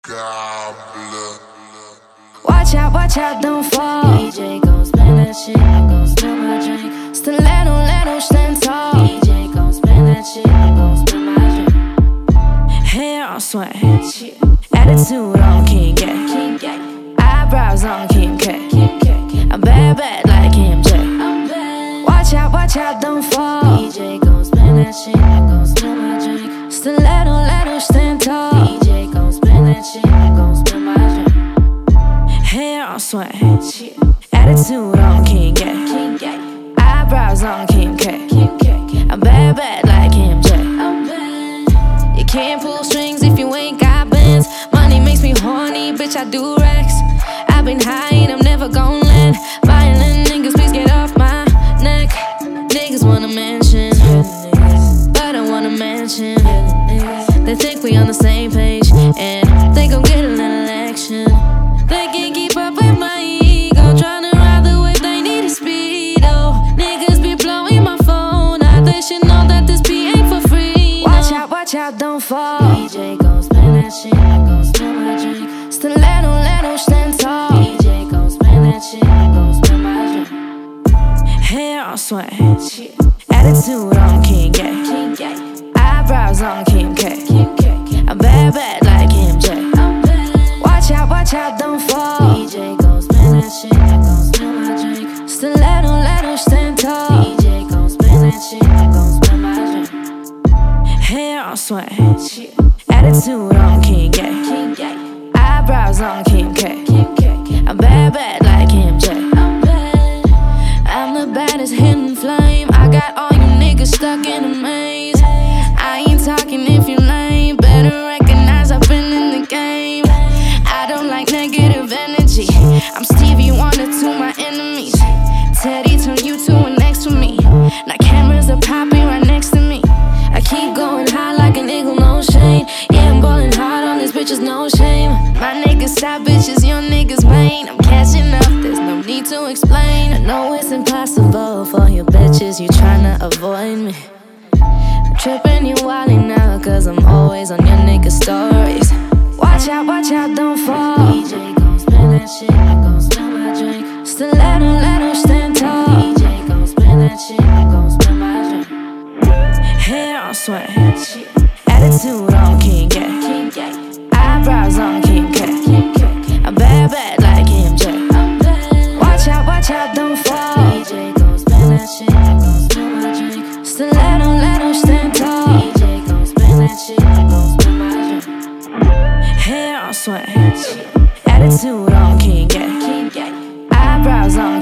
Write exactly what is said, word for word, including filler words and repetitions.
Gobbler. Watch out, watch out, don't fall. D J gon' spin that shit, I'm gon' spill my drink. Stiletto, letto, stand tall. D J gon' spin that shit, I'm gon' spill my drink. Hair on swag, attitude on King K, eyebrows on Kim K. I'm bad, bad like M J. Watch out, watch out, don't fall. D J gon' spin that shit, I'm gon' spill my drink. Stiletto, letto, stand tall. D J gon' spin that shit, I'm gon' spill my drink. Hair on swag, attitude on King K, eyebrows on Kim K. I'm bad, bad like M J. You can't pull strings if you ain't got bands. Money makes me horny, bitch, I do racks. I've been high and I'm never gon' land. Violent niggas, please get off my neck. Niggas wanna mention, but I wanna mention. They think we on the same page, and they gon' get a little action. They can't keep up with my ego, tryna ride the wave, they need a speedo. Niggas be blowing my phone out, they should know that this beat ain't for free. Watch out, watch out, don't fall. D J gon' spin that shit, I'm gon' spill my drink. Stiletto, letto, stand tall. D J gon' spin that shit, I'm gon' spill my drink. Hair on swag, attitude on King K, eyebrows on Kim K. I'm bad, bad like M J. Watch out, watch out, don't fall. D J gon' spin that shit, I'm gon' spill my drink. Stiletto, letto, stand tall. D J gon' spin that shit, I'm gon' spill my drink. Hair on swag, attitude on King K, eyebrows on Kim K. I'm bad, bad like M J. I'm the baddest hidden flame. I got all you niggas stuck in a maze. I ain't talking if you lame. Better recognize I've been in the game. I don't like negative energy. I'm Stevie Wonder to my enemies. Teddy turn you to an next to me. Now cameras are popping right next to me. I keep going high like an eagle, no shame. Yeah, I'm ballin' hard on these bitches, no shame. My niggas side bitches, your niggas main. I'm catching up, there's no need to explain. I know it's impossible for you bitches, you tryna avoid me. I'm trippin', you wildin' now, cause I'm always on your niggas' stories. Watch out, watch out, don't fall. D J gon' spin that shit, I'm gon' spill my drink. Stiletto, letto, stand tall. D J gon' spin that shit, I'm gon' spill my drink. Hair on swag, attitude on King K, eyebrows on Kim K. I'm bad, bad like M J. Watch out, watch out, don't fall. D J gon' spin that shit, I'm gon' spill my drink. Stiletto, letto, stand tall. D J gon' spin that shit, I'm gon' spill my drink. Hair on swag, attitude on King K, eyebrows on